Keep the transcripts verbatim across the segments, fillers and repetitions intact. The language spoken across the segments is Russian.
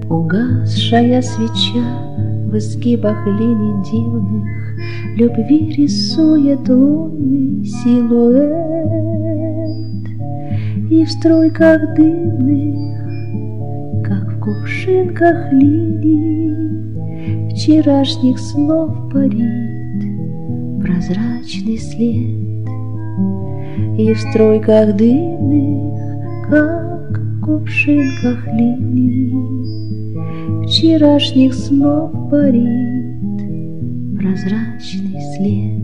Угасшая свеча в изгибах линий дивных любви рисует лунный силуэт, и в струйках дымных, как в кувшинках лилий, вчерашних снов парит прозрачный след. И в струйках дымных, как в кувшинках лилий, вчерашних снов парит прозрачный след.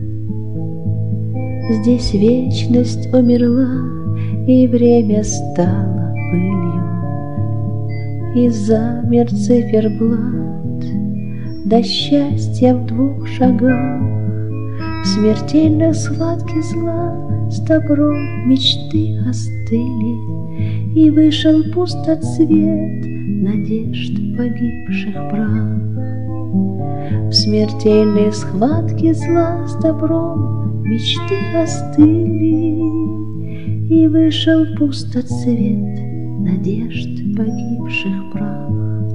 Здесь вечность умерла, и время стало пылью, и замер циферблат до счастья в двух шагах. В смертельной схватке зла с добром мечты остыли, и вышел пустоцвет надежд погибших прах. В смертельной схватке зла с добром мечты остыли, и вышел пустоцвет надежд погибших прах.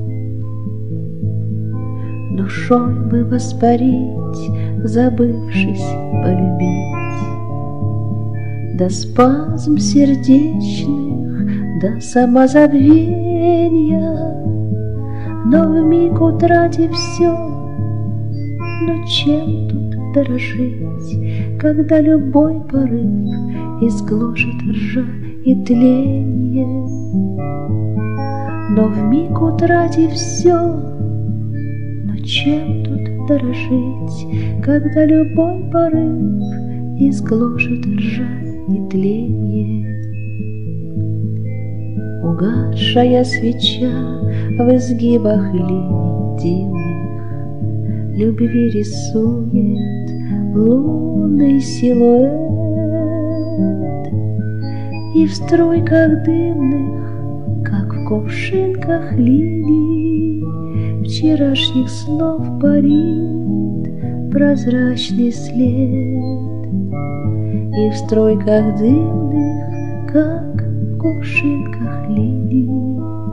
Душой бы воспарить, забывшись полюбить, да спазм сердечных, да самозабвения, но вмиг утратив все, но чем тут дорожить, когда любой порыв изгложит ржа и тление? Но вмиг утратив все, но чем тут дорожить, когда любой порыв изгложит ржа и тление? Угасшая свеча в изгибах линий дивных любви рисует лунный силуэт, и в струйках дымных, как в кувшинках лилий, вчерашних снов парит прозрачный след. И в струйках дымных, как в кувшинках лилий,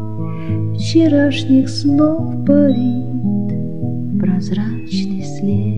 вчерашних снов парит прозрачный след.